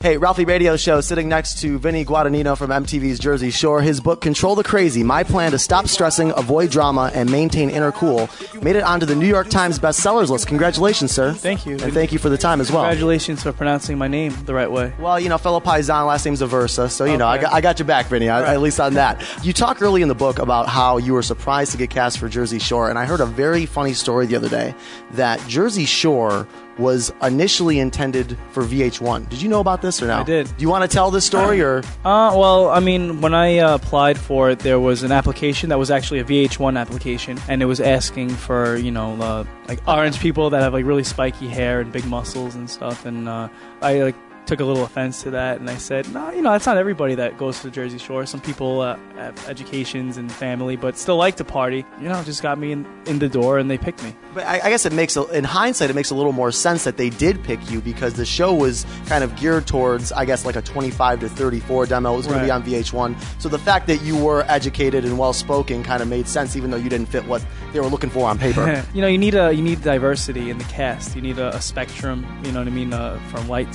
Hey, Ralphie Radio Show, sitting next to Vinny Guadagnino from MTV's Jersey Shore. His book, Control the Crazy, My Plan to Stop Stressing, Avoid Drama, and Maintain Inner Cool, made it onto the New York Times bestsellers list. Congratulations, sir. Thank you. And thank you for the time as well. Congratulations for pronouncing my name the right way. Well, fellow Paisan, last name's Aversa, so, I got your back, Vinny, at least on that. You talk early in the book about how you were surprised to get cast for Jersey Shore, and I heard a very funny story the other day that Jersey Shore was initially intended for VH1. Did you know about this or no? I did. Do you want to tell this story or? Well, I mean, when I applied for it, there was an application that was actually a VH1 application, and it was asking for, like orange people that have like really spiky hair and big muscles and stuff, and I took a little offense to that, and I said, no, that's not everybody that goes to the Jersey Shore. Some people have educations and family, but still like to party. Just got me in the door, and they picked me. But I guess in hindsight, it makes a little more sense that they did pick you because the show was kind of geared towards, I guess, like a 25 to 34 demo. It was going to be on VH1. So the fact that you were educated and well-spoken kind of made sense, even though you didn't fit what they were looking for on paper. You need diversity in the cast. You need a spectrum, you know what I mean, from light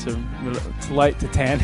to tan.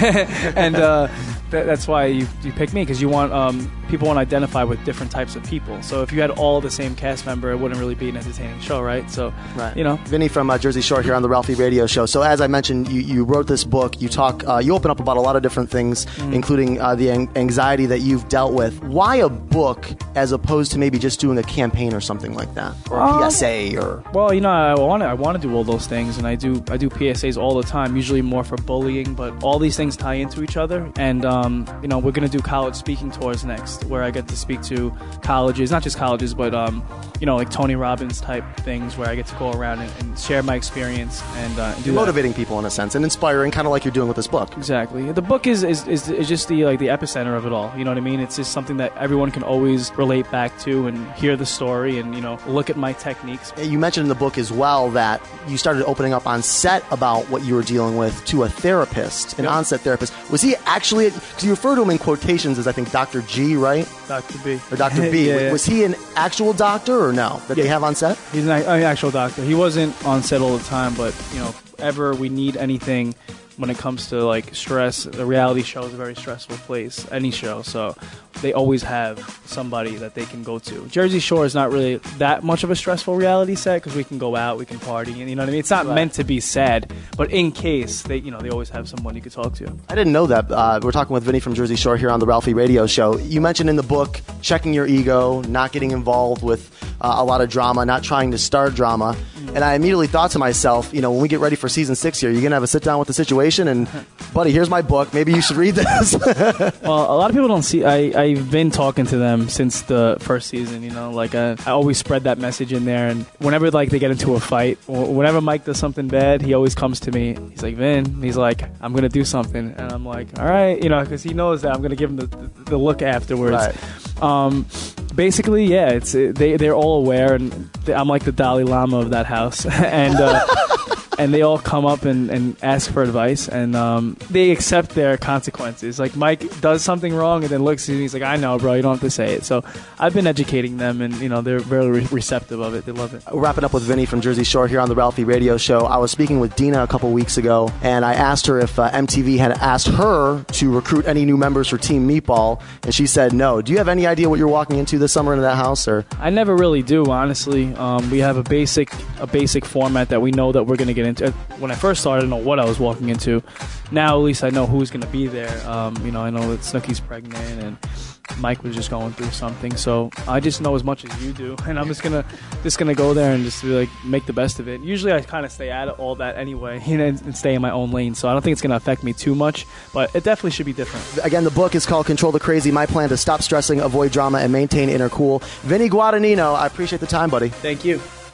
And that's why you pick me, because you want people want to identify with different types of people. So if you had all the same cast member, it wouldn't really be an entertaining show, right? So, Vinny from Jersey Shore here on the Ralphie Radio Show. So as I mentioned, you wrote this book. You open up about a lot of different things, including the anxiety that you've dealt with. Why a book as opposed to maybe just doing a campaign or something like that, or a PSA? Or well, I want to do all those things, and I do PSAs all the time. Usually more for bullying, but all these things tie into each other. And we're gonna do college speaking tours next, where I get to speak to colleges, not just colleges, but like Tony Robbins type things, where I get to go around and share my experience and do motivating people in a sense and inspiring, kind of like you're doing with this book. Exactly. The book is just the epicenter of it all. You know what I mean? It's just something that everyone can always relate back to and hear the story and look at my techniques. You mentioned in the book as well that you started opening up on set about what you were dealing with to a therapist, an on-set therapist. Was he actually, because you refer to him in quotations as I think Dr. G, right? Dr. B. Or Dr. B. Yeah. Was he an actual doctor or no that they have on set? He's an actual doctor. He wasn't on set all the time, but if ever we need anything when it comes to like stress, the reality show is a very stressful place, any show, so they always have somebody that they can go to. Jersey Shore is not really that much of a stressful reality set because we can go out, we can party, and you know what I mean? It's not meant to be sad, but in case, they always have someone you could talk to. I didn't know that. We're talking with Vinny from Jersey Shore here on the Ralphie Radio Show. You mentioned in the book checking your ego, not getting involved with a lot of drama, not trying to start drama. And I immediately thought to myself, when we get ready for season 6 here, you're going to have a sit down with the situation and, buddy, here's my book. Maybe you should read this. Well, a lot of people don't see, I've been talking to them since the first season, I always spread that message in there. And whenever they get into a fight, whenever Mike does something bad, he always comes to me. He's like, Vin, he's like, I'm going to do something. And I'm like, all right, because he knows that I'm going to give him the look afterwards. Right. Basically, yeah, they're all aware, and I'm like the Dalai Lama of that house, and they all come up and ask for advice, and they accept their consequences. Like Mike does something wrong, and then looks at me, he's like, I know, bro, you don't have to say it. So I've been educating them, and they're very receptive of it. They love it. We're wrapping up with Vinny from Jersey Shore here on the Ralphie Radio Show. I was speaking with Dina a couple weeks ago, and I asked her if MTV had asked her to recruit any new members for Team Meatball, and she said no. Do you have any idea what you're walking into this summer into that house? Or I never really do, honestly. We have a basic format that we know that we're going to get into. When I first started, I didn't know what I was walking into. Now, at least I know who's going to be there. I know that Snooki's pregnant and Mike was just going through something. So I just know as much as you do, and I'm just gonna go there and just make the best of it. Usually, I kind of stay out of all that anyway, and stay in my own lane. So I don't think it's going to affect me too much, but it definitely should be different. Again, the book is called Control the Crazy: My Plan to Stop Stressing, Avoid Drama, and Maintain Inner Cool. Vinny Guadagnino, I appreciate the time, buddy. Thank you.